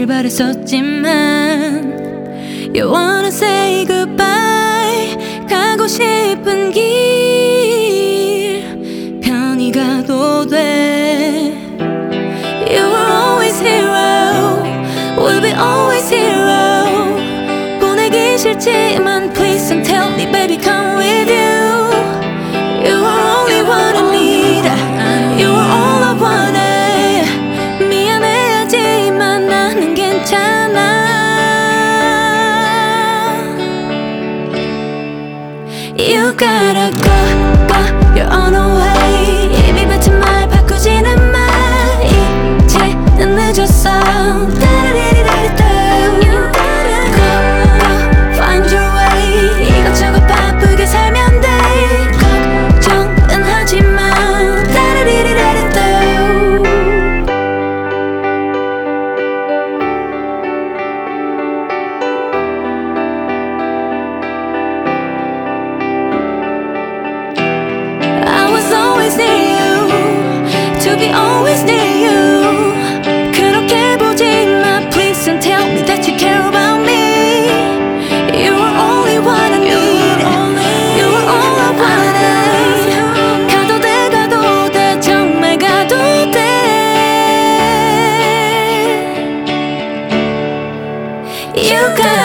있길 바랬었지만 You wanna say goodbye 가고 싶은 길 편히 가도 돼 You were always hero We'll be always hero 보내기 싫지만 Please don't tell me baby come with you You are only one I need You are all I wanted 미안해하지만 나는 괜찮아 You gotta go, go, you're on your way 이미 뱉은 말 바꾸지는 마 이제는 늦었어 따라리리라리따 You gotta go, go, find your way 이것저것 바쁘게 살면 돼 걱정은 하지마 따라리리라리따 To be always near you 그렇게 보지 마 Please don't tell me that you care about me You are only one I need You are all I wanted 가도 돼 가도 돼 정말 가도 돼 You got